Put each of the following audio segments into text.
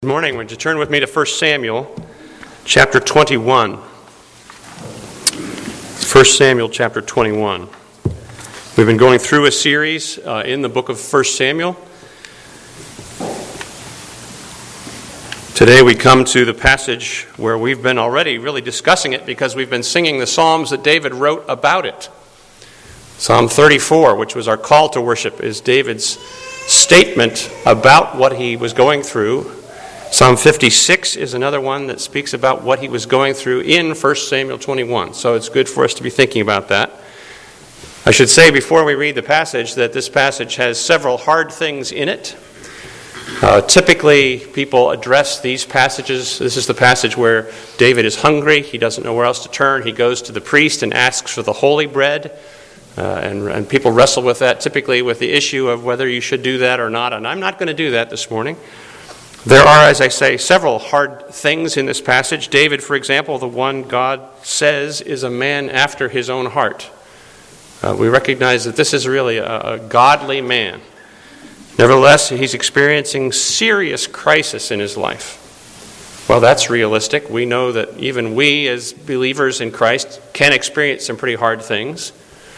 Good morning. Would you turn with me to 1 Samuel chapter 21? 1 Samuel chapter 21. We've been going through a series in the book of 1 Samuel. Today we come to the passage where we've been already really discussing it because we've been singing the psalms that David wrote about it. Psalm 34, which was our call to worship, is David's statement about what he was going through. Psalm 56 is another one that speaks about what he was going through in 1 Samuel 21. So it's good for us to be thinking about that. I should say before we read the passage that this passage has several hard things in it. Typically, people address these passages. This is the passage where David is hungry. He doesn't know where else to turn. He goes to the priest and asks for the holy bread. And people wrestle with that, typically with the issue of whether you should do that or not. And I'm not going to do that this morning. There are, as I say, several hard things in this passage. David, for example, the one God says is a man after his own heart. We recognize that this is really a godly man. Nevertheless, he's experiencing serious crisis in his life. Well, that's realistic. We know that even we as believers in Christ can experience some pretty hard things.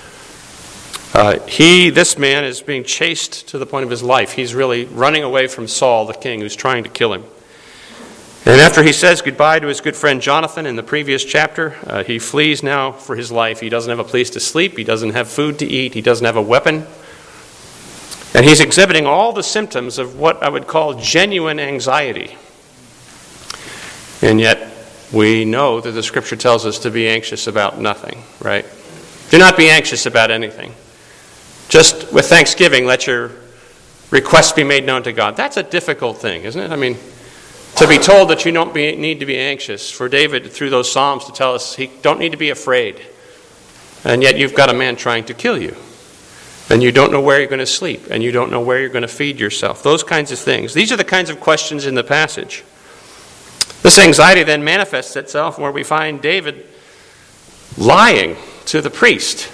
This man is being chased to the point of his life. He's really running away from Saul, the king, who's trying to kill him. And after he says goodbye to his good friend Jonathan in the previous chapter, he flees now for his life. He doesn't have a place to sleep. He doesn't have food to eat. He doesn't have a weapon. And he's exhibiting all the symptoms of what I would call genuine anxiety. And yet, we know that the Scripture tells us to be anxious about nothing, right? Do not be anxious about anything. Just with thanksgiving, let your requests be made known to God. That's a difficult thing, isn't it? I mean, to be told that you don't need to be anxious, for David, through those Psalms, to tell us he don't need to be afraid. And yet you've got a man trying to kill you. And you don't know where you're going to sleep. And you don't know where you're going to feed yourself. Those kinds of things. These are the kinds of questions in the passage. This anxiety then manifests itself where we find David lying to the priest.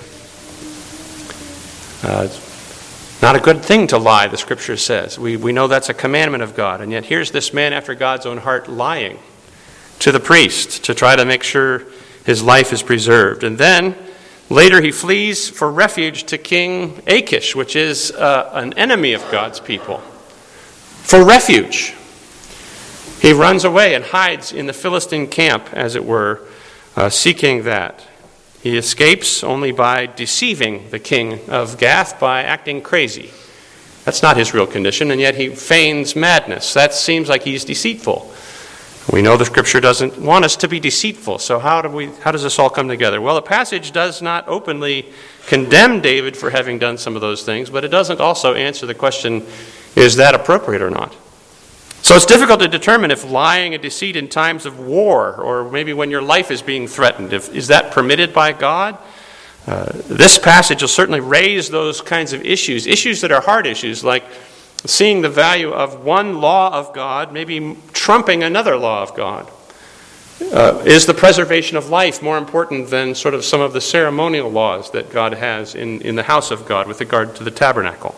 Not a good thing to lie, the Scripture says. We know that's a commandment of God. And yet here's this man after God's own heart lying to the priest to try to make sure his life is preserved. And then later he flees for refuge to King Achish, which is an enemy of God's people. For refuge. He runs away and hides in the Philistine camp, as it were, seeking that. He escapes only by deceiving the king of Gath by acting crazy. That's not his real condition, and yet he feigns madness. That seems like he's deceitful. We know the Scripture doesn't want us to be deceitful, so how does this all come together? Well, the passage does not openly condemn David for having done some of those things, but it doesn't also answer the question, is that appropriate or not? So it's difficult to determine if lying and deceit in times of war, or maybe when your life is being threatened, is that permitted by God? This passage will certainly raise those kinds of issues that are hard issues, like seeing the value of one law of God, maybe trumping another law of God. Is the preservation of life more important than sort of some of the ceremonial laws that God has in the house of God with regard to the tabernacle?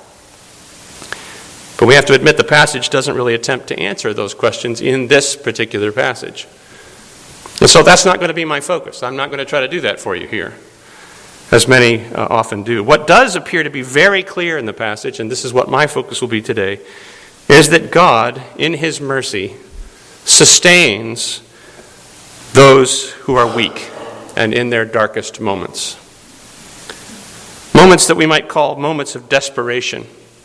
But we have to admit the passage doesn't really attempt to answer those questions in this particular passage. And so that's not going to be my focus. I'm not going to try to do that for you here, as many often do. What does appear to be very clear in the passage, and this is what my focus will be today, is that God, in His mercy, sustains those who are weak and in their darkest moments. Moments that we might call moments of desperation.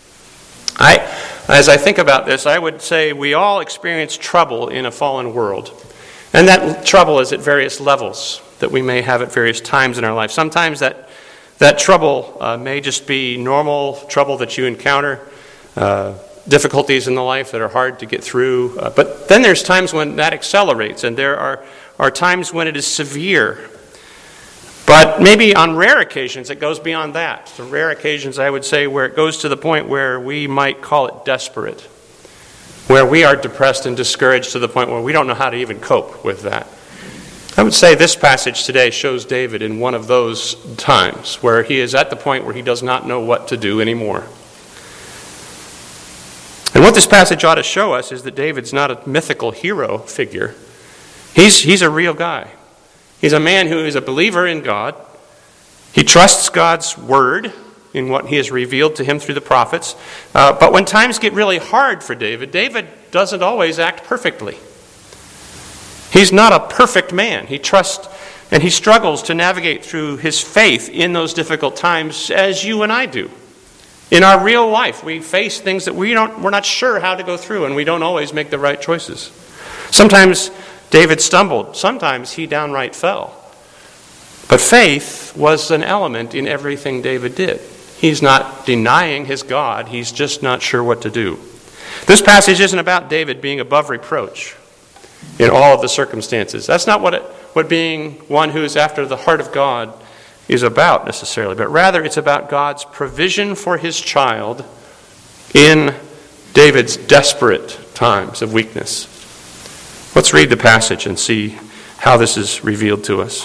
As I think about this, I would say we all experience trouble in a fallen world. And that trouble is at various levels that we may have at various times in our life. Sometimes that trouble may just be normal trouble that you encounter, difficulties in the life that are hard to get through. But then there's times when that accelerates, and there are times when it is severe. But maybe on rare occasions it goes beyond that. The rare occasions, I would say, where it goes to the point where we might call it desperate, where we are depressed and discouraged to the point where we don't know how to even cope with that. I would say this passage today shows David in one of those times where he is at the point where he does not know what to do anymore. And what this passage ought to show us is that David's not a mythical hero figure. He's a real guy. He's a man who is a believer in God. He trusts God's word in what he has revealed to him through the prophets. But when times get really hard for David, David doesn't always act perfectly. He's not a perfect man. He trusts and he struggles to navigate through his faith in those difficult times as you and I do. In our real life, we face things that we're not sure how to go through, and we don't always make the right choices. Sometimes David stumbled. Sometimes he downright fell. But faith was an element in everything David did. He's not denying his God. He's just not sure what to do. This passage isn't about David being above reproach in all of the circumstances. That's not what being one who is after the heart of God is about necessarily, but rather it's about God's provision for his child in David's desperate times of weakness. Let's read the passage and see how this is revealed to us.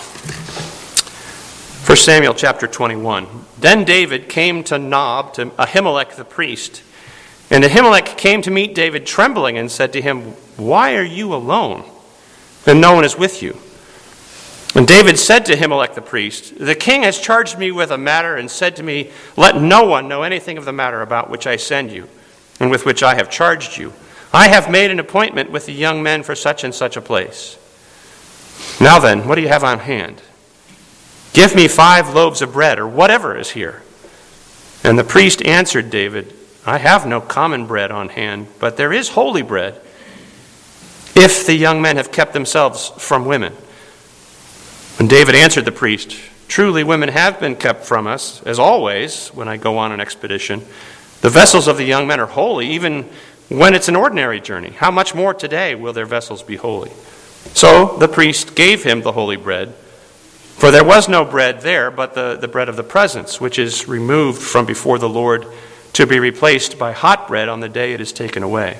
1 Samuel chapter 21. Then David came to Nob, to Ahimelech the priest. And Ahimelech came to meet David trembling and said to him, "Why are you alone, and no one is with you?" And David said to Ahimelech the priest, "The king has charged me with a matter and said to me, 'Let no one know anything of the matter about which I send you, and with which I have charged you. I have made an appointment with the young men for such and such a place. Now then, what do you have on hand? Give me 5 loaves of bread, or whatever is here." And the priest answered David, "I have no common bread on hand, but there is holy bread, if the young men have kept themselves from women." And David answered the priest, "Truly women have been kept from us, as always when I go on an expedition. The vessels of the young men are holy, even when it's an ordinary journey. How much more today will their vessels be holy?" So the priest gave him the holy bread, for there was no bread there but the bread of the presence, which is removed from before the Lord to be replaced by hot bread on the day it is taken away.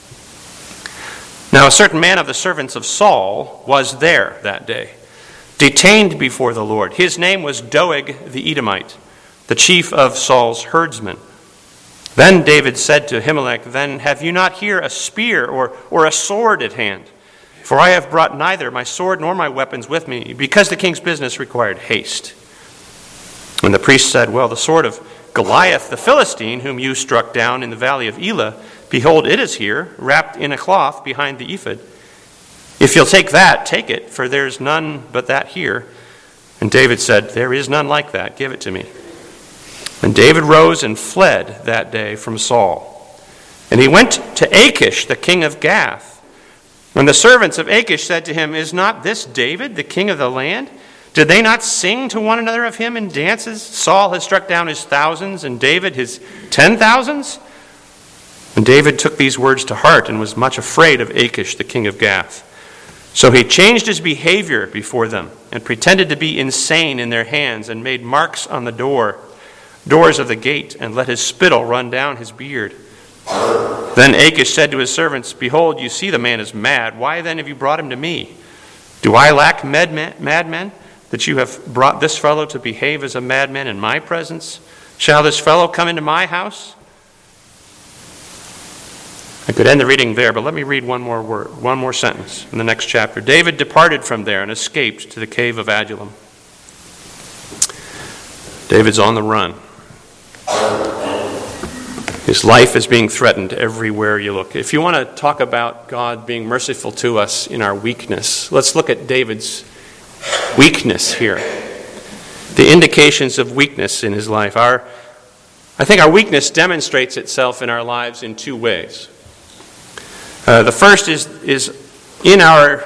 Now a certain man of the servants of Saul was there that day, detained before the Lord. His name was Doeg the Edomite, the chief of Saul's herdsmen. Then David said to Ahimelech, "Then have you not here a spear or a sword at hand? For I have brought neither my sword nor my weapons with me, because the king's business required haste." And the priest said, "Well, the sword of Goliath the Philistine, whom you struck down in the valley of Elah, behold, it is here, wrapped in a cloth behind the ephod. If you'll take that, take it, for there's none but that here." And David said, "There is none like that. Give it to me." And David rose and fled that day from Saul. And he went to Achish, the king of Gath. And the servants of Achish said to him, "Is not this David, the king of the land? Did they not sing to one another of him in dances? Saul has struck down his thousands, and David his 10,000s?" And David took these words to heart and was much afraid of Achish, the king of Gath. So he changed his behavior before them and pretended to be insane in their hands and made marks on the doors of the gate, and let his spittle run down his beard. Then Achish said to his servants, "Behold, you see the man is mad. Why then have you brought him to me? Do I lack madmen, that you have brought this fellow to behave as a madman in my presence? Shall this fellow come into my house?" I could end the reading there, but let me read one more sentence in the next chapter. David departed from there and escaped to the cave of Adullam. David's on the run. His life is being threatened everywhere you look. If you want to talk about God being merciful to us in our weakness, let's look at David's weakness here. The indications of weakness in his life. I think our weakness demonstrates itself in our lives in 2 ways. The first is in our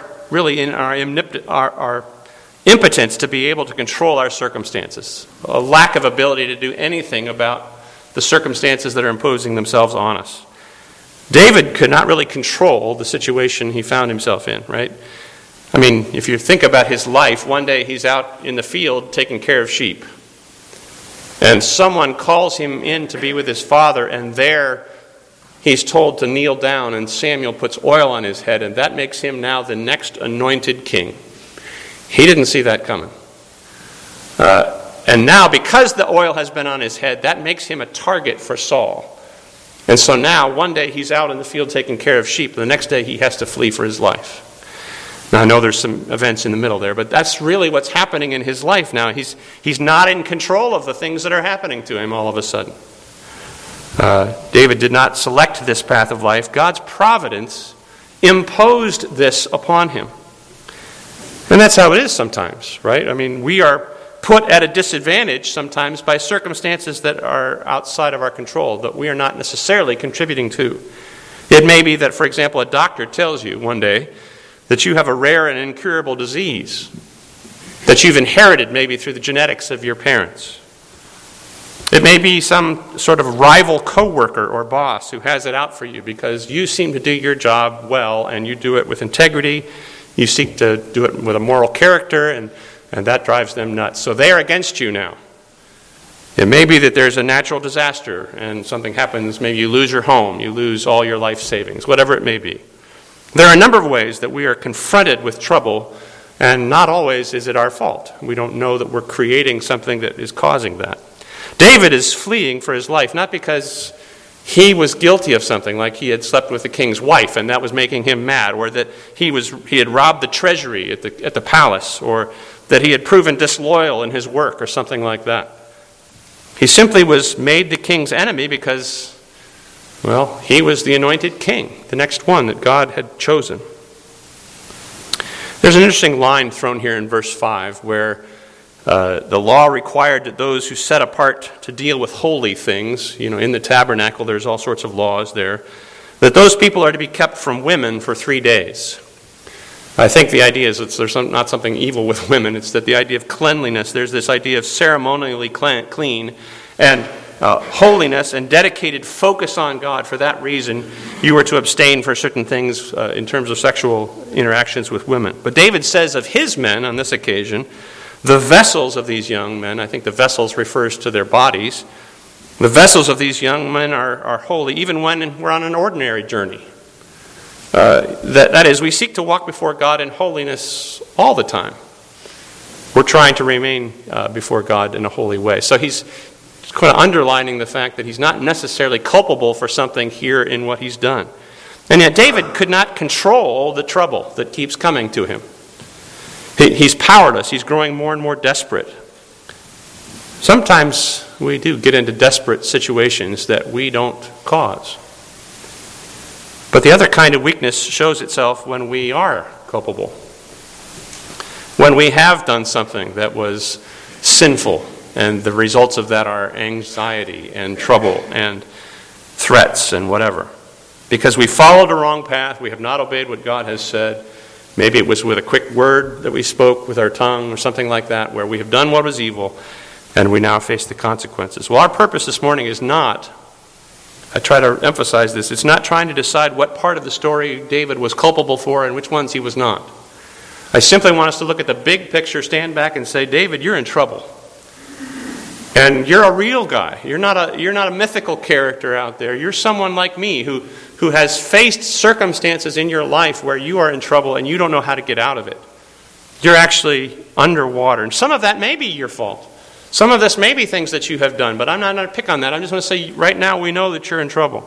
impotence to be able to control our circumstances, a lack of ability to do anything about the circumstances that are imposing themselves on us. David could not really control the situation he found himself in, right? I mean, if you think about his life, one day he's out in the field taking care of sheep, and someone calls him in to be with his father, and there he's told to kneel down, and Samuel puts oil on his head, and that makes him now the next anointed king. He didn't see that coming. And now, because the oil has been on his head, that makes him a target for Saul. And so now, one day he's out in the field taking care of sheep. The next day he has to flee for his life. Now I know there's some events in the middle there, but that's really what's happening in his life now. He's not in control of the things that are happening to him all of a sudden. David did not select this path of life. God's providence imposed this upon him. And that's how it is sometimes, right? I mean, we are put at a disadvantage sometimes by circumstances that are outside of our control, that we are not necessarily contributing to. It may be that, for example, a doctor tells you one day that you have a rare and incurable disease that you've inherited maybe through the genetics of your parents. It may be some sort of rival coworker or boss who has it out for you because you seem to do your job well and you do it with integrity. You seek to do it with a moral character, and that drives them nuts. So they are against you now. It may be that there's a natural disaster and something happens. Maybe you lose your home, you lose all your life savings, whatever it may be. There are a number of ways that we are confronted with trouble, and not always is it our fault. We don't know that we're creating something that is causing that. David is fleeing for his life, not because he was guilty of something, like he had slept with the king's wife and that was making him mad, or that he had robbed the treasury at the palace, or that he had proven disloyal in his work or something like that. He simply was made the king's enemy because, well, he was the anointed king, the next one that God had chosen. There's an interesting line thrown here in verse 5 where the law required that those who set apart to deal with holy things, in the tabernacle there's all sorts of laws there, that those people are to be kept from women for 3 days. I think the idea is that there's not something evil with women. It's that the idea of cleanliness, there's this idea of ceremonially clean and holiness and dedicated focus on God. For that reason, you were to abstain for certain things in terms of sexual interactions with women. But David says of his men on this occasion, the vessels of these young men, I think the vessels refers to their bodies, the vessels of these young men are holy even when we're on an ordinary journey. That is, we seek to walk before God in holiness all the time. We're trying to remain before God in a holy way. So he's kind of underlining the fact that he's not necessarily culpable for something here in what he's done. And yet David could not control the trouble that keeps coming to him. He's powerless. He's growing more and more desperate. Sometimes we do get into desperate situations that we don't cause. But the other kind of weakness shows itself when we are culpable. When we have done something that was sinful, and the results of that are anxiety and trouble and threats and whatever. Because we followed a wrong path, we have not obeyed what God has said. Maybe it was with a quick word that we spoke with our tongue or something like that, where we have done what was evil and we now face the consequences. Well, our purpose this morning is not, I try to emphasize this, it's not trying to decide what part of the story David was culpable for and which ones he was not. I simply want us to look at the big picture, stand back and say, David, you're in trouble. And you're a real guy. You're not a mythical character out there. You're someone like me who has faced circumstances in your life where you are in trouble and you don't know how to get out of it. You're actually underwater. And some of that may be your fault. Some of this may be things that you have done, but I'm not going to pick on that. I'm just going to say right now we know that you're in trouble.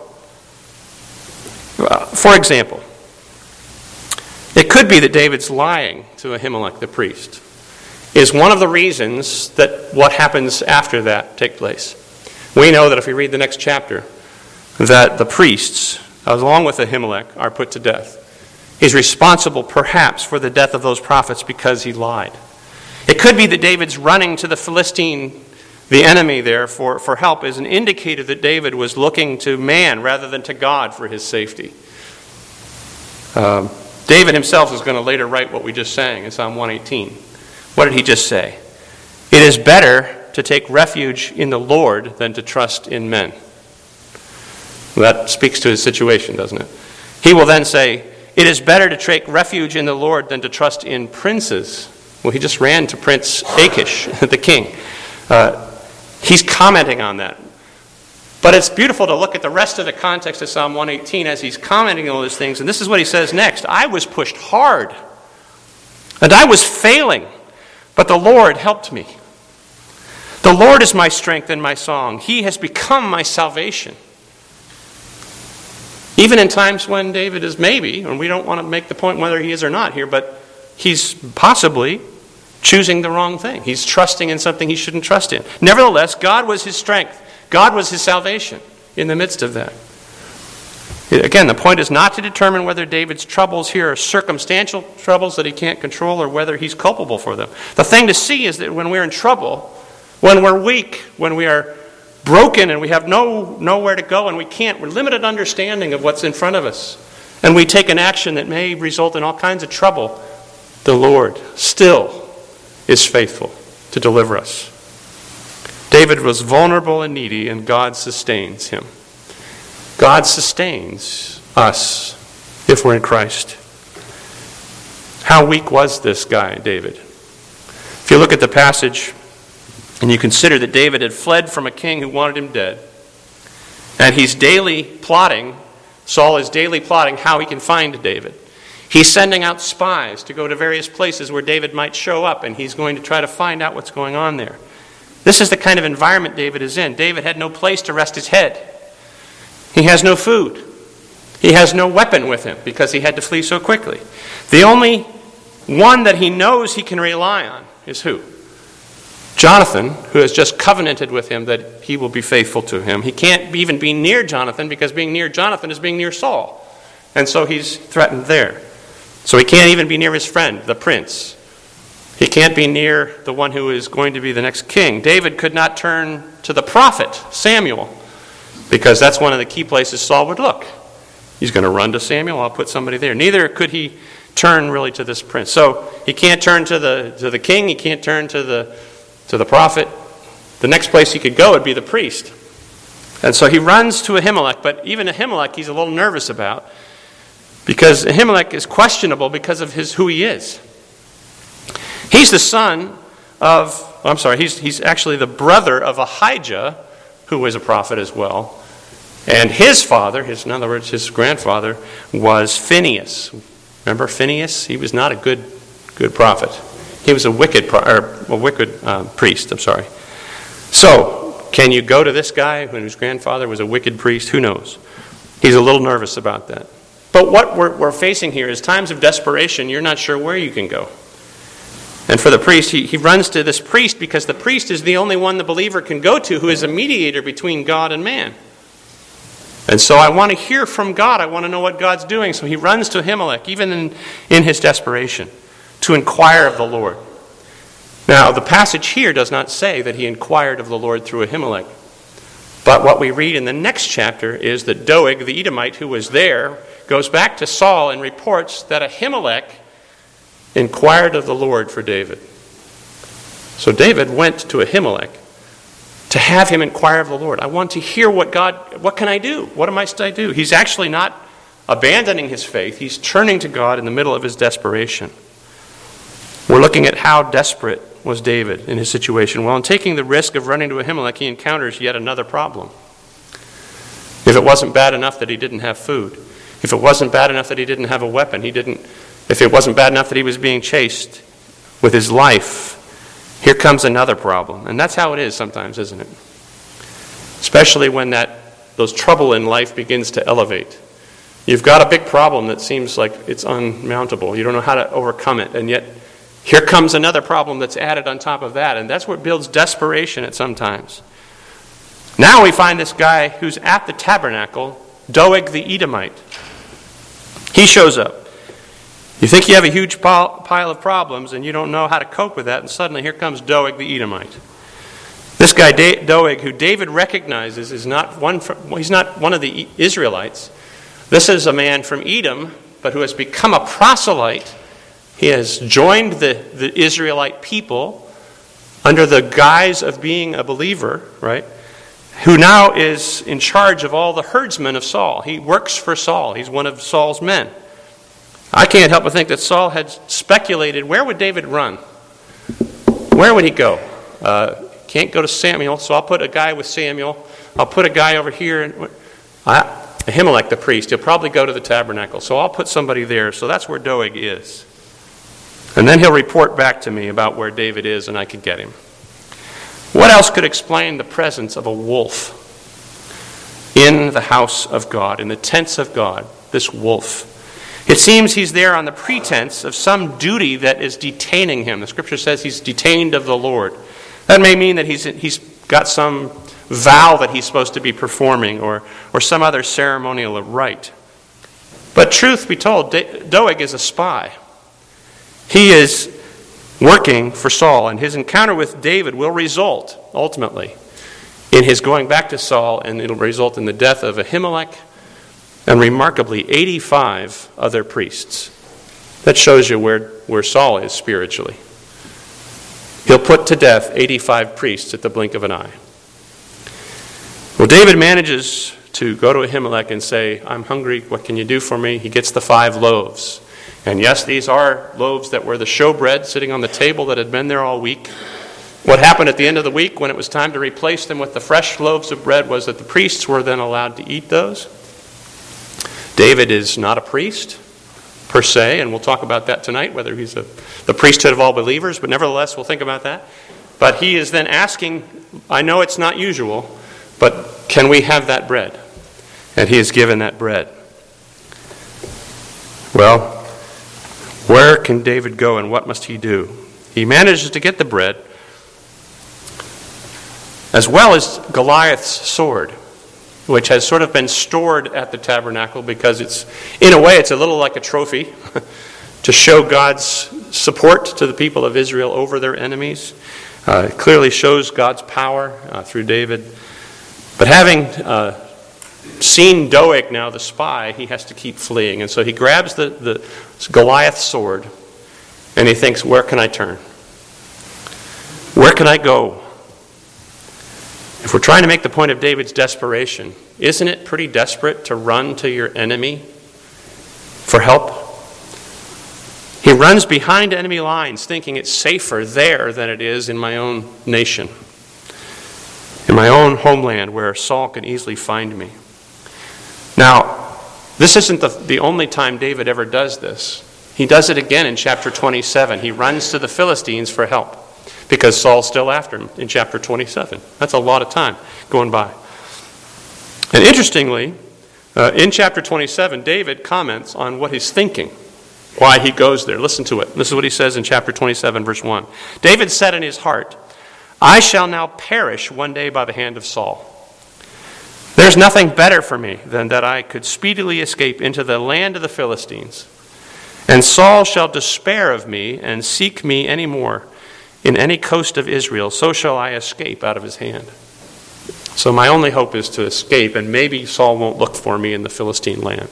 For example, it could be that David's lying to Ahimelech the priest is one of the reasons that what happens after that take place. We know that if we read the next chapter, that the priests, along with Ahimelech, are put to death. He's responsible, perhaps, for the death of those prophets because he lied. It could be that David's running to the Philistine, the enemy there, for help is an indicator that David was looking to man rather than to God for his safety. David himself is going to later write what we just sang in Psalm 118. What did he just say? It is better to take refuge in the Lord than to trust in men. Well, that speaks to his situation, doesn't it? He will then say, it is better to take refuge in the Lord than to trust in princes. Well, he just ran to Prince Achish, the king. He's commenting on that. But it's beautiful to look at the rest of the context of Psalm 118 as he's commenting on all those things. And this is what he says next. I was pushed hard, and I was failing, but the Lord helped me. The Lord is my strength and my song. He has become my salvation. Even in times when David is maybe, and we don't want to make the point whether he is or not here, but he's possibly choosing the wrong thing. He's trusting in something he shouldn't trust in. Nevertheless, God was his strength. God was his salvation in the midst of that. Again, the point is not to determine whether David's troubles here are circumstantial troubles that he can't control or whether he's culpable for them. The thing to see is that when we're in trouble, when we're weak, when we are broken and we have nowhere to go and we're limited understanding of what's in front of us, and we take an action that may result in all kinds of trouble, the Lord still is faithful to deliver us. David was vulnerable and needy, and God sustains him. God sustains us if we're in Christ. How weak was this guy, David? If you look at the passage and you consider that David had fled from a king who wanted him dead, and Saul is daily plotting how he can find David. He's sending out spies to go to various places where David might show up, and he's going to try to find out what's going on there. This is the kind of environment David is in. David had no place to rest his head. He has no food. He has no weapon with him because he had to flee so quickly. The only one that he knows he can rely on is who? Jonathan, who has just covenanted with him that he will be faithful to him. He can't even be near Jonathan because being near Jonathan is being near Saul. And so he's threatened there. So he can't even be near his friend, the prince. He can't be near the one who is going to be the next king. David could not turn to the prophet, Samuel, because that's one of the key places Saul would look. He's going to run to Samuel, I'll put somebody there. Neither could he turn really to this prince. So he can't turn to the king, he can't turn to the prophet. The next place he could go would be the priest. And so he runs to Ahimelech, but even Ahimelech he's a little nervous about, because Ahimelech is questionable because of who he is. He's the son of, he's actually the brother of Ahijah, who was a prophet as well. And his father, in other words, his grandfather, was Phinehas. Remember Phinehas? He was not a good prophet. He was a wicked priest. So, can you go to this guy whose grandfather was a wicked priest? Who knows? He's a little nervous about that. But what we're facing here is times of desperation. You're not sure where you can go. And for the priest, he runs to this priest because the priest is the only one the believer can go to who is a mediator between God and man. And so I want to hear from God. I want to know what God's doing. So he runs to Ahimelech, even in his desperation, to inquire of the Lord. Now, the passage here does not say that he inquired of the Lord through Ahimelech. But what we read in the next chapter is that Doeg, the Edomite who was there, goes back to Saul and reports that Ahimelech inquired of the Lord for David. So David went to Ahimelech to have him inquire of the Lord. I want to hear what can I do? What must I do? He's actually not abandoning his faith. He's turning to God in the middle of his desperation. We're looking at how desperate was David in his situation. Well, in taking the risk of running to Ahimelech, he encounters yet another problem. If it wasn't bad enough that he didn't have food, if it wasn't bad enough that he didn't have a weapon, if it wasn't bad enough that he was being chased with his life, here comes another problem. And that's how it is sometimes, isn't it? Especially when those trouble in life begins to elevate. You've got a big problem that seems like it's unmountable. You don't know how to overcome it. And yet, here comes another problem that's added on top of that. And that's what builds desperation at some times. Now we find this guy who's at the tabernacle, Doeg the Edomite. He shows up. You think you have a huge pile of problems and you don't know how to cope with that, and suddenly here comes Doeg the Edomite. This guy Doeg, who David recognizes, he's not one of the Israelites. This is a man from Edom, but who has become a proselyte. He has joined the Israelite people under the guise of being a believer, right? Who now is in charge of all the herdsmen of Saul. He works for Saul. He's one of Saul's men. I can't help but think that Saul had speculated, where would David run? Where would he go? Can't go to Samuel, so I'll put a guy with Samuel. I'll put a guy over here. Ahimelech the priest, he'll probably go to the tabernacle. So I'll put somebody there. So that's where Doeg is. And then he'll report back to me about where David is and I could get him. What else could explain the presence of a wolf in the house of God, in the tents of God, this wolf. It seems he's there on the pretense of some duty that is detaining him. The scripture says he's detained of the Lord. That may mean that he's got some vow that he's supposed to be performing or some other ceremonial rite. But truth be told, Doeg is a spy. He is working for Saul, and his encounter with David will result, ultimately, in his going back to Saul, and it'll result in the death of Ahimelech and, remarkably, 85 other priests. That shows you where Saul is spiritually. He'll put to death 85 priests at the blink of an eye. Well, David manages to go to Ahimelech and say, I'm hungry, what can you do for me? He gets the 5 loaves. And yes, these are loaves that were the showbread sitting on the table that had been there all week. What happened at the end of the week when it was time to replace them with the fresh loaves of bread was that the priests were then allowed to eat those. David is not a priest, per se, and we'll talk about that tonight, whether he's the priesthood of all believers, but nevertheless, we'll think about that. But he is then asking, I know it's not usual, but can we have that bread? And he is given that bread. Well, where can David go and what must he do? He manages to get the bread, as well as Goliath's sword, which has sort of been stored at the tabernacle because it's, in a way, it's a little like a trophy to show God's support to the people of Israel over their enemies. It clearly shows God's power through David. But having seen Doeg now, the spy, he has to keep fleeing. And so he grabs the Goliath sword and he thinks, where can I turn? Where can I go? If we're trying to make the point of David's desperation, isn't it pretty desperate to run to your enemy for help? He runs behind enemy lines thinking it's safer there than it is in my own nation, in my own homeland where Saul can easily find me. Now, this isn't the only time David ever does this. He does it again in chapter 27. He runs to the Philistines for help because Saul's still after him in chapter 27. That's a lot of time going by. And interestingly, in chapter 27, David comments on what he's thinking, why he goes there. Listen to it. This is what he says in chapter 27, verse 1. David said in his heart, I shall now perish one day by the hand of Saul. There's nothing better for me than that I could speedily escape into the land of the Philistines. And Saul shall despair of me and seek me any more in any coast of Israel. So shall I escape out of his hand. So my only hope is to escape, and maybe Saul won't look for me in the Philistine land.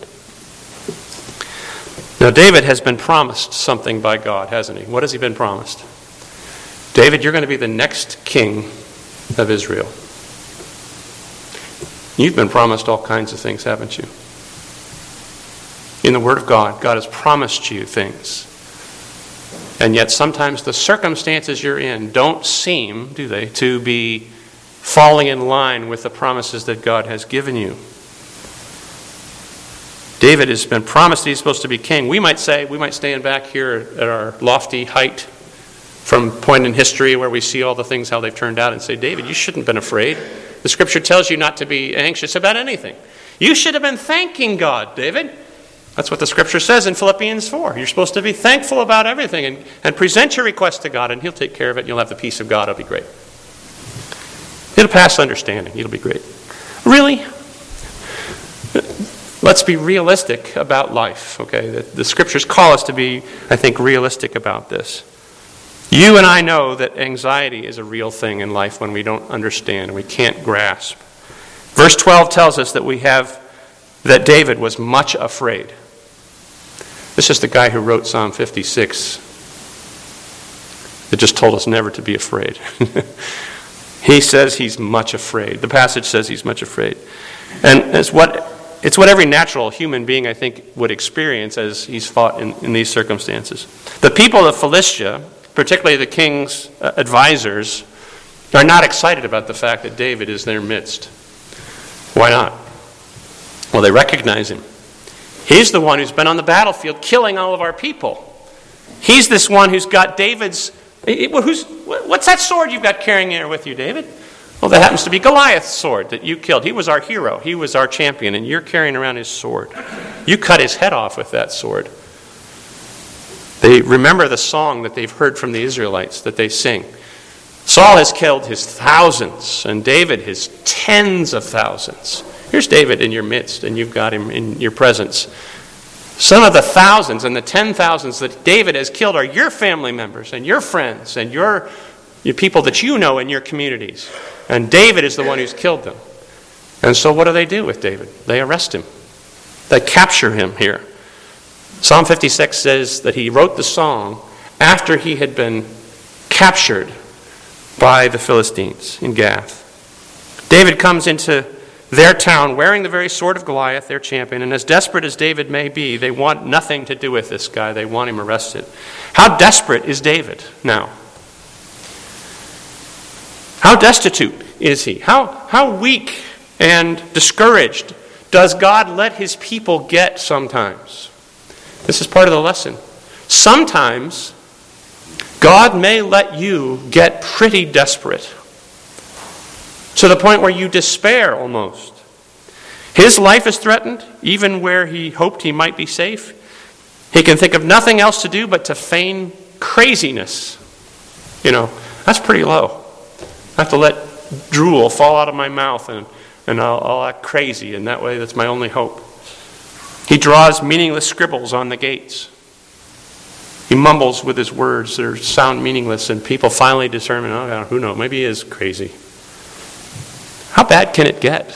Now David has been promised something by God, hasn't he? What has he been promised? David, you're going to be the next king of Israel. You've been promised all kinds of things, haven't you? In the Word of God, God has promised you things. And yet sometimes the circumstances you're in don't seem, do they, to be falling in line with the promises that God has given you. David has been promised that he's supposed to be king. We might stand back here at our lofty height from a point in history where we see all the things, how they've turned out, and say, David, you shouldn't have been afraid. The Scripture tells you not to be anxious about anything. You should have been thanking God, David. That's what the Scripture says in Philippians 4. You're supposed to be thankful about everything and present your request to God, and He'll take care of it, and you'll have the peace of God. It'll be great. It'll pass understanding. It'll be great. Really? Let's be realistic about life, okay? The Scriptures call us to be, I think, realistic about this. You and I know that anxiety is a real thing in life when we don't understand and we can't grasp. Verse 12 tells us that David was much afraid. This is the guy who wrote Psalm 56. It just told us never to be afraid. He says he's much afraid. The passage says he's much afraid. And it's what every natural human being, I think, would experience as he's fought in these circumstances. The people of Philistia, particularly the king's advisors, are not excited about the fact that David is in their midst. Why not? Well, they recognize him. He's the one who's been on the battlefield killing all of our people. He's this one who's got David's... What's that sword you've got carrying there with you, David? Well, that happens to be Goliath's sword that you killed. He was our hero. He was our champion, and you're carrying around his sword. You cut his head off with that sword. They remember the song that they've heard from the Israelites that they sing. Saul has killed his thousands, and David his tens of thousands. Here's David in your midst, and you've got him in your presence. Some of the thousands and the 10,000s that David has killed are your family members and your friends and your people that you know in your communities. And David is the one who's killed them. And so what do they do with David? They arrest him. They capture him here. Psalm 56 says that he wrote the song after he had been captured by the Philistines in Gath. David comes into their town wearing the very sword of Goliath, their champion, and as desperate as David may be, they want nothing to do with this guy. They want him arrested. How desperate is David now? How destitute is he? How weak and discouraged does God let his people get sometimes? This is part of the lesson. Sometimes God may let you get pretty desperate to the point where you despair almost. His life is threatened, even where he hoped he might be safe. He can think of nothing else to do but to feign craziness. That's pretty low. I have to let drool fall out of my mouth and I'll act crazy, and that way that's my only hope. He draws meaningless scribbles on the gates. He mumbles with his words that sound meaningless, and people finally determine, who knows, maybe he is crazy. How bad can it get?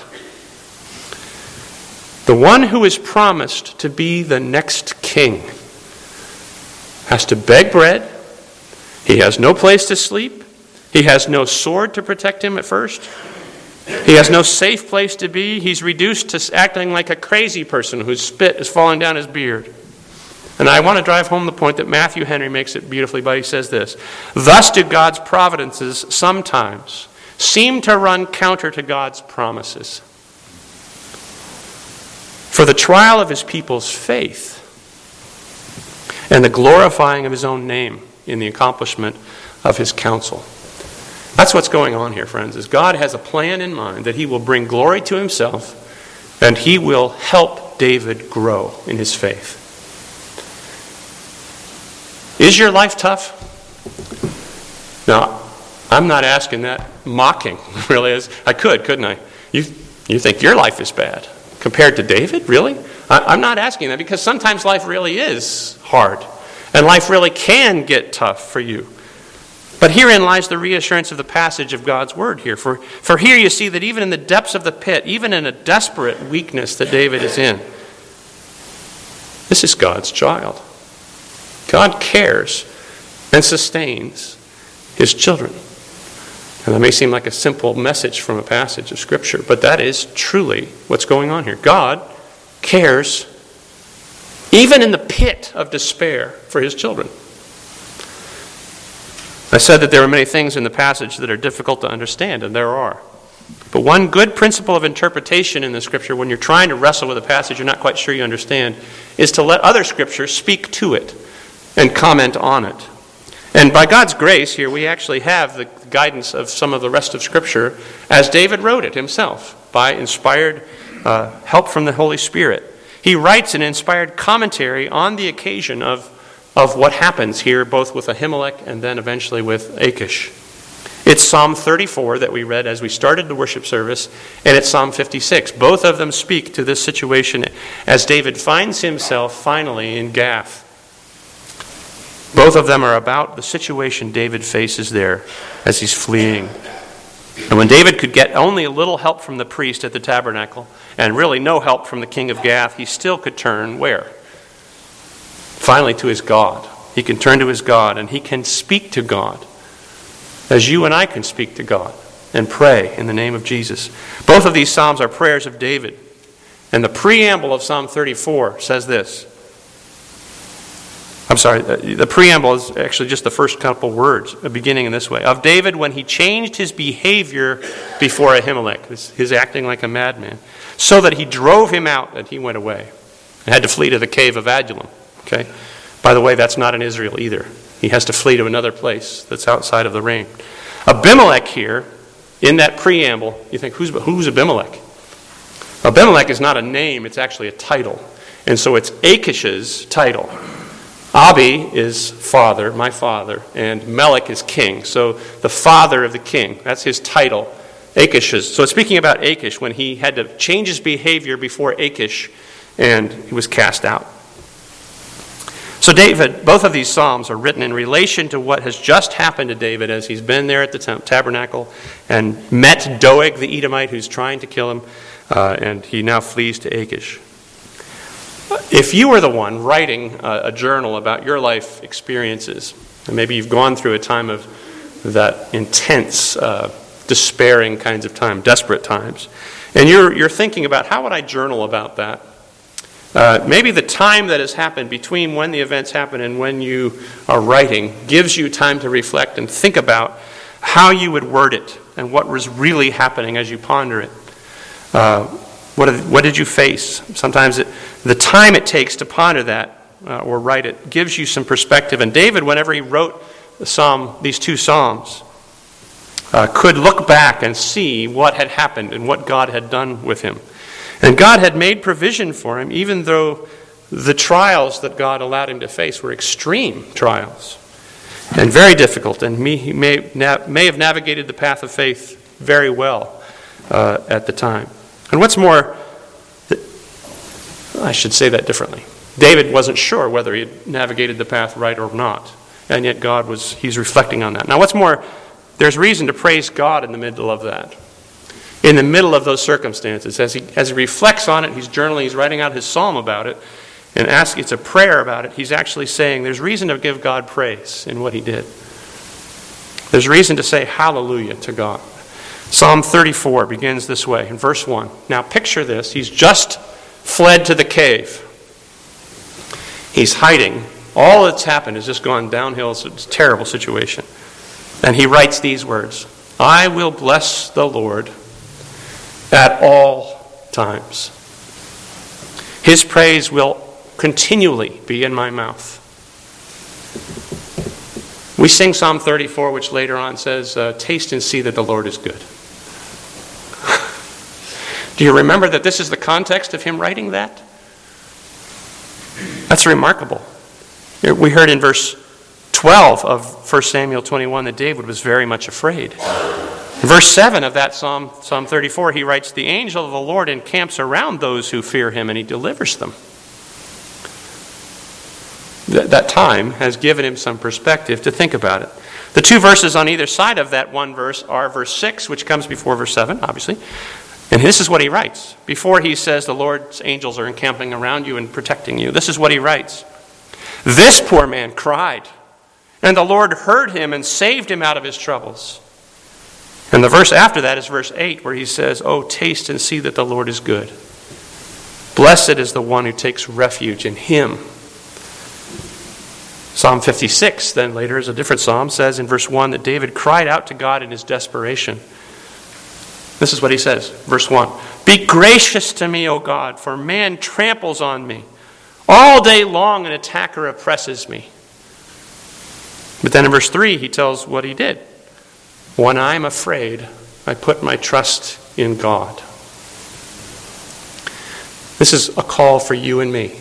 The one who is promised to be the next king has to beg bread. He has no place to sleep. He has no sword to protect him at first. He has no safe place to be. He's reduced to acting like a crazy person whose spit is falling down his beard. And I want to drive home the point that Matthew Henry makes it beautifully by. He says this: thus do God's providences sometimes seem to run counter to God's promises, for the trial of his people's faith and the glorifying of his own name in the accomplishment of his counsel. That's what's going on here, friends, is God has a plan in mind that he will bring glory to himself, and he will help David grow in his faith. Is your life tough? Now, I'm not asking that mocking, really. I couldn't I? You think your life is bad compared to David? Really? I'm not asking that, because sometimes life really is hard, and life really can get tough for you. But herein lies the reassurance of the passage of God's word here. For here you see that even in the depths of the pit, even in a desperate weakness that David is in, this is God's child. God cares and sustains his children. And that may seem like a simple message from a passage of Scripture, but that is truly what's going on here. God cares even in the pit of despair for his children. I said that there are many things in the passage that are difficult to understand, and there are. But one good principle of interpretation in the Scripture, when you're trying to wrestle with a passage you're not quite sure you understand, is to let other Scriptures speak to it and comment on it. And by God's grace here, we actually have the guidance of some of the rest of Scripture as David wrote it himself, by inspired help from the Holy Spirit. He writes an inspired commentary on the occasion of what happens here, both with Ahimelech and then eventually with Achish. It's Psalm 34 that we read as we started the worship service, and it's Psalm 56. Both of them speak to this situation as David finds himself finally in Gath. Both of them are about the situation David faces there as he's fleeing. And when David could get only a little help from the priest at the tabernacle, and really no help from the king of Gath, he still could turn where? Finally to his God. He can turn to his God, and he can speak to God as you and I can speak to God and pray in the name of Jesus. Both of these psalms are prayers of David. And the preamble of Psalm 34 says this. The preamble is actually just the first couple words, beginning in this way. Of David when he changed his behavior before Ahimelech, his acting like a madman, so that he drove him out and he went away and had to flee to the cave of Adullam. Okay? By the way, that's not in Israel either. He has to flee to another place that's outside of the range. Abimelech here in that preamble, you think, who's Abimelech? Abimelech is not a name, it's actually a title. And so it's Achish's title. Abi is father, my father, and Melech is king. So the father of the king, that's his title, Achish's. So it's speaking about Achish when he had to change his behavior before Achish and he was cast out. So David, both of these psalms are written in relation to what has just happened to David as he's been there at the tabernacle and met Doeg the Edomite who's trying to kill him, and he now flees to Achish. If you were the one writing a journal about your life experiences, and maybe you've gone through a time of that intense, despairing kinds of time, desperate times, and you're thinking about how would I journal about that? Maybe the time that has happened between when the events happen and when you are writing gives you time to reflect and think about how you would word it and what was really happening as you ponder it. What did you face? Sometimes the time it takes to ponder that or write it gives you some perspective. And David, whenever he wrote these two psalms, could look back and see what had happened and what God had done with him. And God had made provision for him, even though the trials that God allowed him to face were extreme trials and very difficult. And he may have navigated the path of faith very well at the time. And what's more, I should say that differently. David wasn't sure whether he had navigated the path right or not. And yet he's reflecting on that. Now what's more, there's reason to praise God in the middle of that. In the middle of those circumstances, as he reflects on it, he's journaling, he's writing out his psalm about it, and it's a prayer about it. He's actually saying there's reason to give God praise in what he did. There's reason to say hallelujah to God. Psalm 34 begins this way, in verse 1. Now picture this. He's just fled to the cave. He's hiding. All that's happened has just gone downhill. It's a terrible situation. And he writes these words, I will bless the Lord at all times. His praise will continually be in my mouth. We sing Psalm 34, which later on says, taste and see that the Lord is good. Do you remember that this is the context of him writing that? That's remarkable. We heard in verse 12 of 1 Samuel 21 that David was very much afraid. In verse 7 of that Psalm 34, he writes, the angel of the Lord encamps around those who fear him and he delivers them. That time has given him some perspective to think about it. The two verses on either side of that one verse are verse 6, which comes before verse 7, obviously. And this is what he writes. Before he says the Lord's angels are encamping around you and protecting you, this is what he writes. This poor man cried, and the Lord heard him and saved him out of his troubles. And the verse after that is verse 8, where he says, oh, taste and see that the Lord is good. Blessed is the one who takes refuge in him. Psalm 56, then later is a different psalm, says in verse 1 that David cried out to God in his desperation. This is what he says, verse 1. Be gracious to me, O God, for man tramples on me. All day long an attacker oppresses me. But then in verse 3 he tells what he did. When I'm afraid, I put my trust in God. This is a call for you and me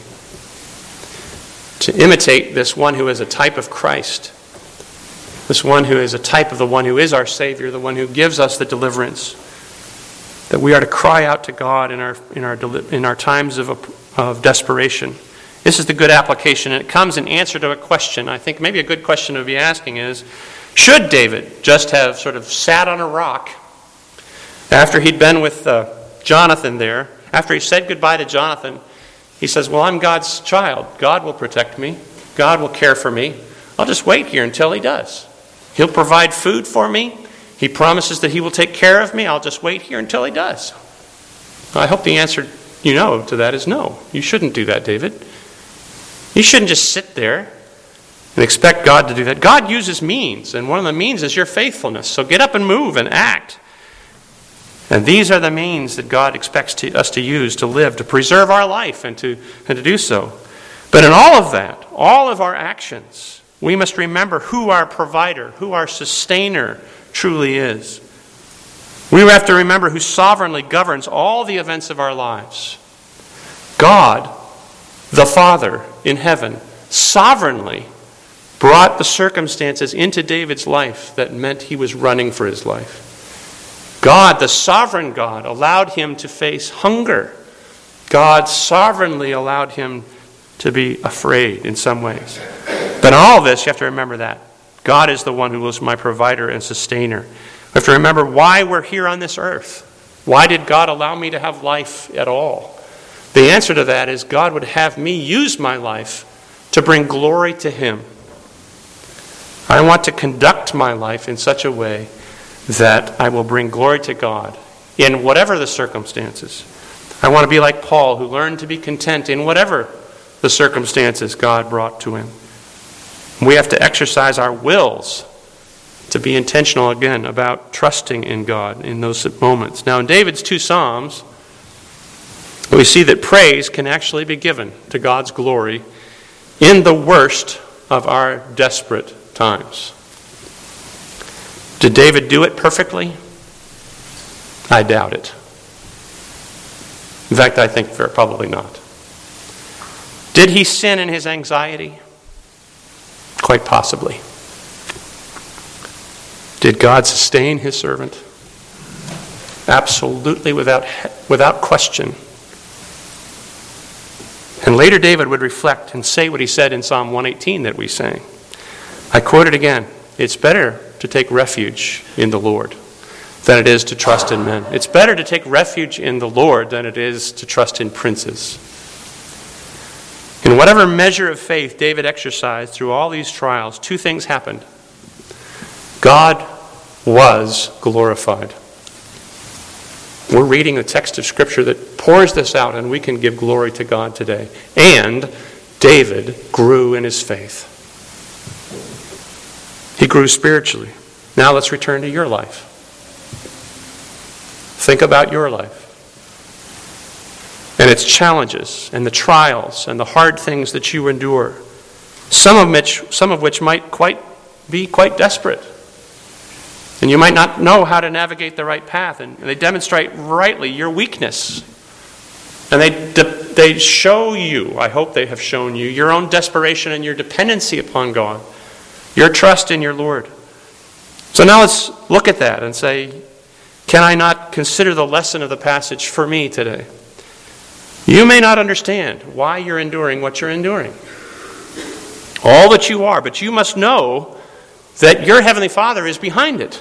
to imitate this one who is a type of Christ, this one who is a type of the one who is our Savior, the one who gives us the deliverance, that we are to cry out to God in our times of desperation. This is the good application, and it comes in answer to a question. I think maybe a good question to be asking is, should David just have sort of sat on a rock after he'd been with Jonathan there, after he said goodbye to Jonathan? He says, well, I'm God's child. God will protect me. God will care for me. I'll just wait here until he does. He'll provide food for me. He promises that he will take care of me. I'll just wait here until he does. I hope the answer to that is no. You shouldn't do that, David. You shouldn't just sit there and expect God to do that. God uses means, and one of the means is your faithfulness. So get up and move and act. And these are the means that God expects us to use to live, to preserve our life and to do so. But in all of that, all of our actions, we must remember who our provider, who our sustainer truly is. We have to remember who sovereignly governs all the events of our lives. God, the Father in heaven, sovereignly brought the circumstances into David's life that meant he was running for his life. God, the sovereign God, allowed him to face hunger. God sovereignly allowed him to be afraid in some ways. But in all this, you have to remember that. God is the one who was my provider and sustainer. We have to remember why we're here on this earth. Why did God allow me to have life at all? The answer to that is God would have me use my life to bring glory to Him. I want to conduct my life in such a way that I will bring glory to God in whatever the circumstances. I want to be like Paul, who learned to be content in whatever the circumstances God brought to him. We have to exercise our wills to be intentional again about trusting in God in those moments. Now, in David's 2 Psalms, we see that praise can actually be given to God's glory in the worst of our desperate times. Did David do it perfectly? I doubt it. In fact, I think probably not. Did he sin in his anxiety? Quite possibly. Did God sustain his servant? Absolutely, without question. And later David would reflect and say what he said in Psalm 118 that we sang. I quote it again. It's better to take refuge in the Lord than it is to trust in men. It's better to take refuge in the Lord than it is to trust in princes. In whatever measure of faith David exercised through all these trials, 2 things happened. God was glorified. We're reading a text of Scripture that pours this out, and we can give glory to God today. And David grew in his faith. He grew spiritually. Now let's return to your life. Think about your life and its challenges and the trials and the hard things that you endure, some of which might be quite desperate. And you might not know how to navigate the right path, and they demonstrate rightly your weakness. And they show you, I hope they have shown you, your own desperation and your dependency upon God, your trust in your Lord. So now let's look at that and say, can I not consider the lesson of the passage for me today? You may not understand why you're enduring what you're enduring. All that you are, but you must know that your Heavenly Father is behind it.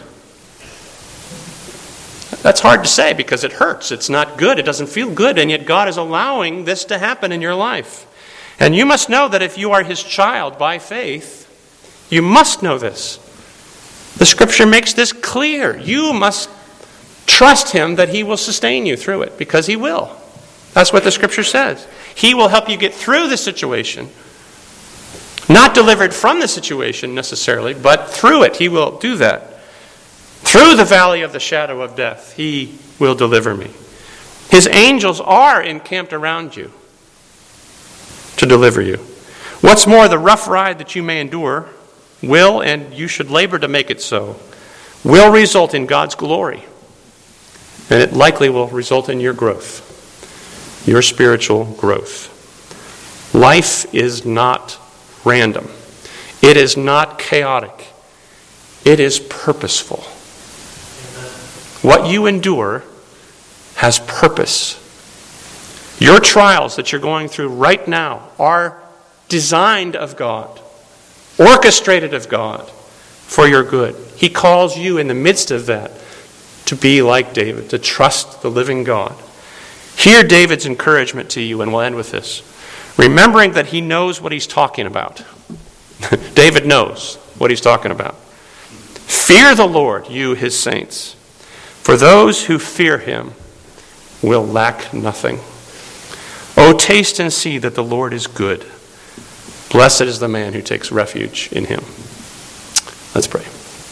That's hard to say because it hurts. It's not good. It doesn't feel good. And yet God is allowing this to happen in your life. And you must know that if you are His child by faith, you must know this. The Scripture makes this clear. You must trust Him that He will sustain you through it, because He will. That's what the Scripture says. He will help you get through the situation. Not delivered from the situation necessarily, but through it He will do that. Through the valley of the shadow of death, He will deliver me. His angels are encamped around you to deliver you. What's more, the rough ride that you may endure will, and you should labor to make it so, will result in God's glory. And it likely will result in your growth, your spiritual growth. Life is not random. It is not chaotic. It is purposeful. What you endure has purpose. Your trials that you're going through right now are designed of God, orchestrated of God for your good. He calls you in the midst of that to be like David, to trust the living God. Hear David's encouragement to you, and we'll end with this. Remembering that he knows what he's talking about. David knows what he's talking about. Fear the Lord, you His saints, for those who fear Him will lack nothing. Oh, taste and see that the Lord is good. Blessed is the man who takes refuge in Him. Let's pray.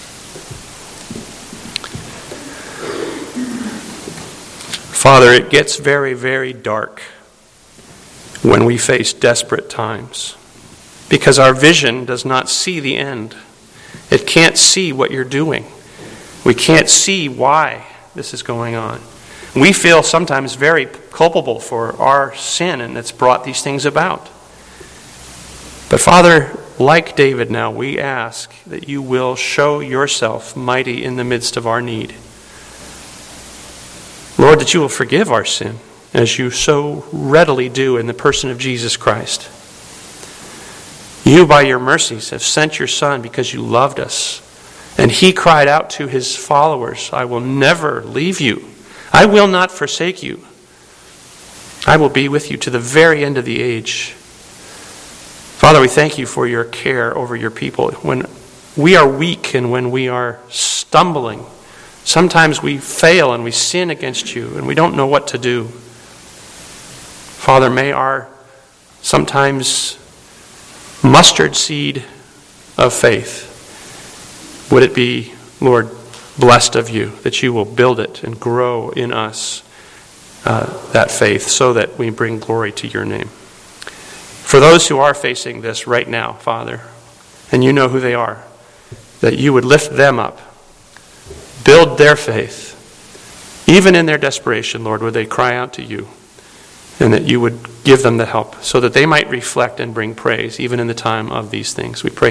Father, it gets very, very dark when we face desperate times, because our vision does not see the end. It can't see what you're doing. We can't see why this is going on. We feel sometimes very culpable for our sin, and it's brought these things about. But Father, like David now, we ask that you will show yourself mighty in the midst of our need. Lord, that you will forgive our sin, as you so readily do in the person of Jesus Christ. You, by your mercies, have sent your Son because you loved us. And he cried out to his followers, I will never leave you. I will not forsake you. I will be with you to the very end of the age. Father, we thank you for your care over your people. When we are weak and when we are stumbling, sometimes we fail and we sin against you and we don't know what to do. Father, may our sometimes mustard seed of faith, would it be, Lord, blessed of you, that you will build it and grow in us that faith so that we bring glory to your name. For those who are facing this right now, Father, and you know who they are, that you would lift them up, build their faith, even in their desperation, Lord, would they cry out to you, and that you would give them the help so that they might reflect and bring praise even in the time of these things. We pray